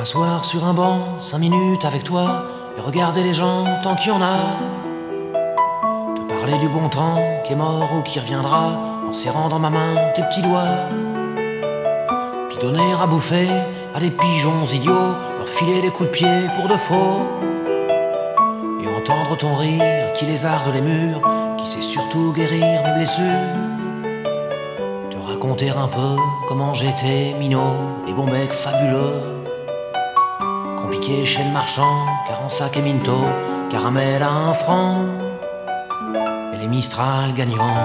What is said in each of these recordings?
M'asseoir sur un banc, 5 minutes avec toi, et regarder les gens tant qu'il y en a. Te parler du bon temps qui est mort ou qui reviendra, en serrant dans ma main tes petits doigts. Puis donner à bouffer à des pigeons idiots, leur filer des coups de pied pour de faux. Et entendre ton rire qui lézarde les murs, qui sait surtout guérir mes blessures. Te raconter un peu comment j'étais minot et bon bec fabuleux. Compliqué chez le marchand, car en sac et minto, caramel à 1 franc, et les Mistral gagnants.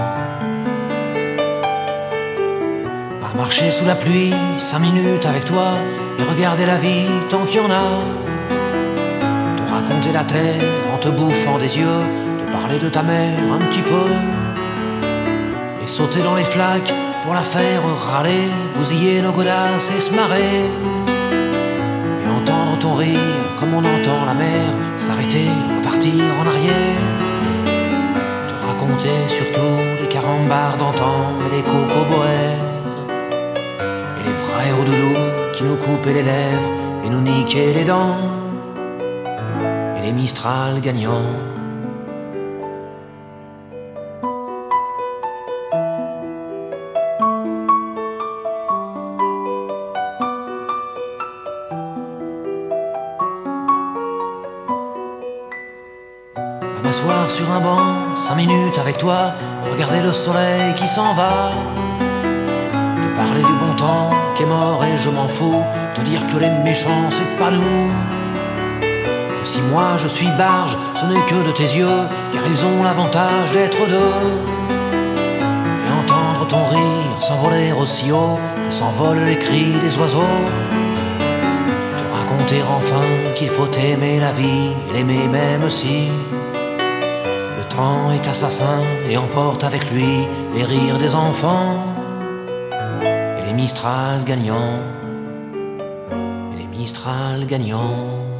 À marcher sous la pluie, 5 minutes avec toi, et regarder la vie tant qu'il y en a. Te raconter la terre en te bouffant des yeux, te parler de ta mère un petit peu, et sauter dans les flaques pour la faire râler, bousiller nos godasses et se marrer. Entendre ton rire comme on entend la mer s'arrêter, repartir en arrière. Te raconter surtout les carambars d'antan et les cocoboères, et les frères au doudou qui nous coupaient les lèvres et nous niquaient les dents, et les Mistral gagnants. M'asseoir sur un banc, 5 minutes avec toi, regarder le soleil qui s'en va. Te parler du bon temps qui est mort et je m'en fous, te dire que les méchants c'est pas nous. Que si moi je suis barge, ce n'est que de tes yeux, car ils ont l'avantage d'être deux. Et entendre ton rire s'envoler aussi haut que s'envolent les cris des oiseaux. Te raconter enfin qu'il faut aimer la vie et l'aimer même si le temps est assassin et emporte avec lui les rires des enfants, et les Mistral gagnants, et les Mistral gagnants.